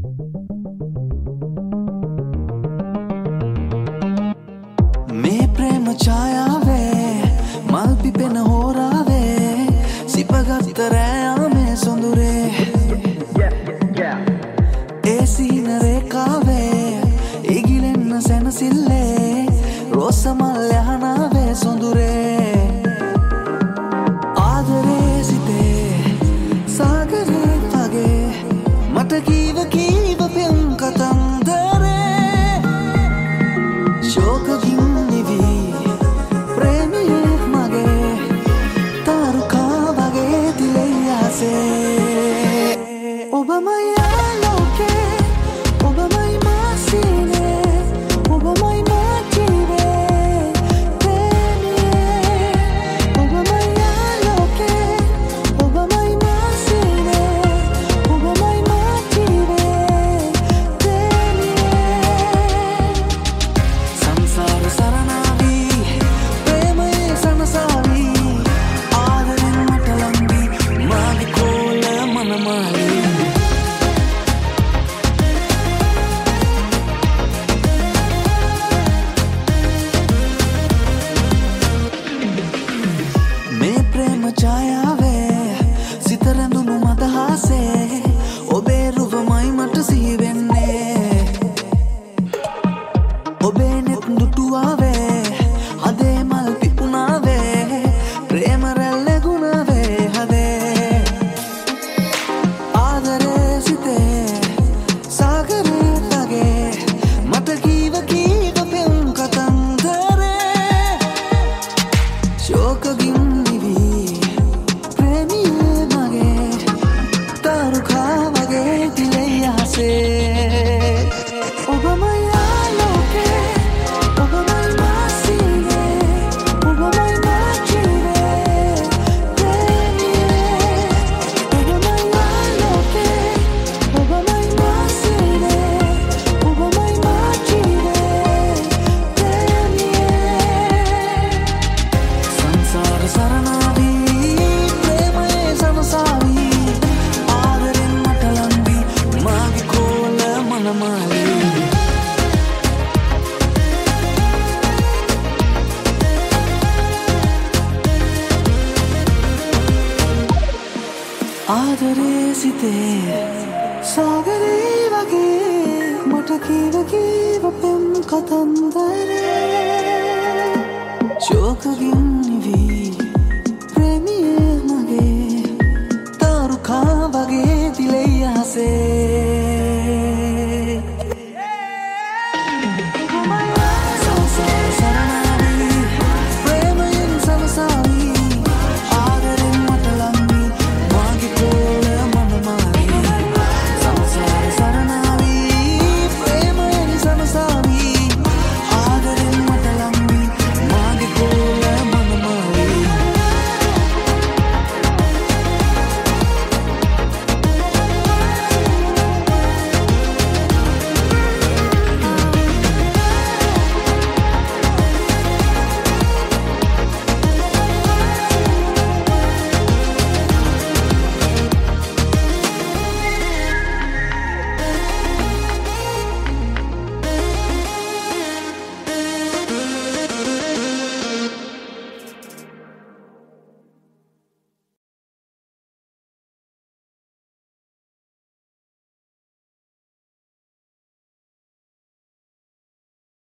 මේ ප්‍රේම ඡායාවේ මල් පිපෙන හෝරාවේ සිපගත් රෑයාමේ සොඳුරේ ඒ සීන රේඛාවේ ඉගිලෙන්න සැනසිල්ලේ රෝස මල් යහනාවේ සොඳුරේ ආදරේ සිතේ සාගරේ වගේ මට කීව පෙම් කතන්දරේ ශෝකකින් නිවි ප්‍රේමයේ මගේ තාරුකා වගේ දිලේ ආසේ ඔබමයි ආලෝකේ ඔබමයි මා සීනේ ඔබමයි මා ජීවේ ප්‍රේමයේ ඔබමයි ආලෝකේ ඔබමයි මා සීනේ ඔබමයි මා ජීවේ ප්‍රේමයේ සංසාර සරණාවි ප්‍රේමයේ සනසාවි ආදරෙන් මට ලංවි මාගේ කෝල මනමාලි මේ ප්‍රේම ඡායාවේ සිත රැඳුණු මදහසේ ඔබේ රුවමයි මට සිහි වෙන්නේ ඔබේ නෙත් දුටුවාවේ හදේ මල් පිපුණාවේ ප්‍රේම රැල්ල ගුණාවේ හදේ ආදරේ සිතේ සාගරේ වගේ මට කීව පෙම් කතන්දරේ ශෝකකින් නිවි ප්‍රේමියේ මගේ තාරුකා වගේ දිලේ ආසේ ඔබමයි ආලෝකේ ඔබමයි මා සීනේ ඔබමයි මා ජීවේ ප්‍රේමියේ ඔබමයි ආලෝකේ ඔබමයි මා සීනේ ඔබමයි මා ජීවේ ප්‍රේමියේ සංසාර සරණාවි ප්‍රේමයේ සනසාවි ආදරෙන් මට ලංවි මාගේ කෝල මනමාලි ආදරේ සිතේ සාගරේ වගේ මට කීව පෙම් කතන්දරේ ශෝකකින් නිවි